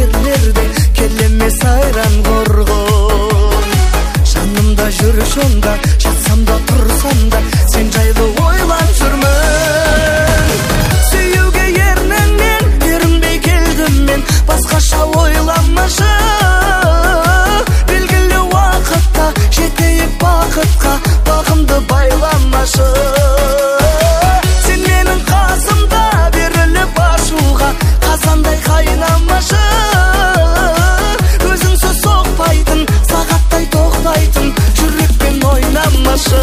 жерлерде келеме сайран коргон. Жанымда жүрүшөм да, жатсам да, турсам да, сен жайлы ойлап жүрмүн. Сүйүүгө эрнеңмен эринбей келдим мен, башкача ойламашы. Белгилүү убакытта жетейик бакытка, багымды байламашы. Сен менин касымда берилип ашууга, казандай кайнамашы. Өзүңсүз сокпайтын, сагаттай токтайтын, жүрөкпен ойнамашы.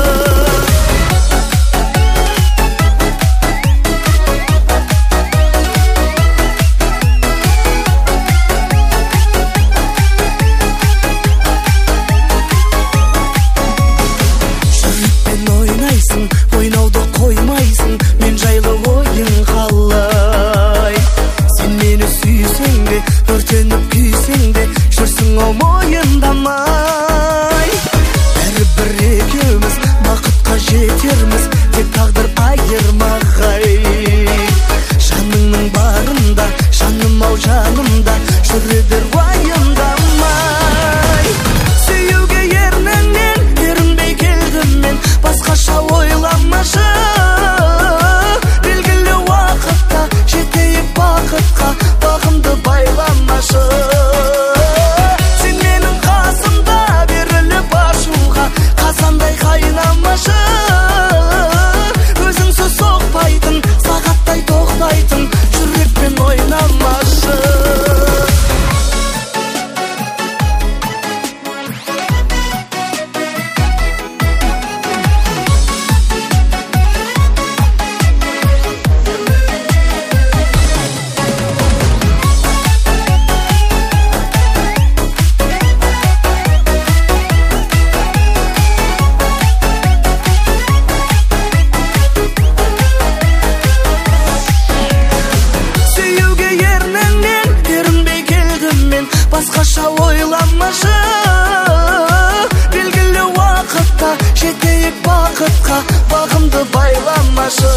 Ойнауды коймайсың, мен жайлы ойың қалай. Сен мені сүйсең де, өртеніп күйсең де, жүрсің ау мойындамай. Бәрібір екеуміз бақытқа жетерміз, тек тағдыр айырмағай. Жаныңның барында, жаным ау жанымда, жүре бер уайымдамай. Сүйүүгө эрнеңмен эринбей келдим мен, баскача ойламашы. Белгилүү убакытта жетейик бакытка, багымды байламашы. Сен менин касымда берилип ашууга, казандай кайнамашы. Өзүңсүз сокпайтын, сагаттай токтайтын, жүрөкпен ойнамашы. Баскача ойламашы. Белгилүү убакытта жетейик бакытка, багымды байламашы.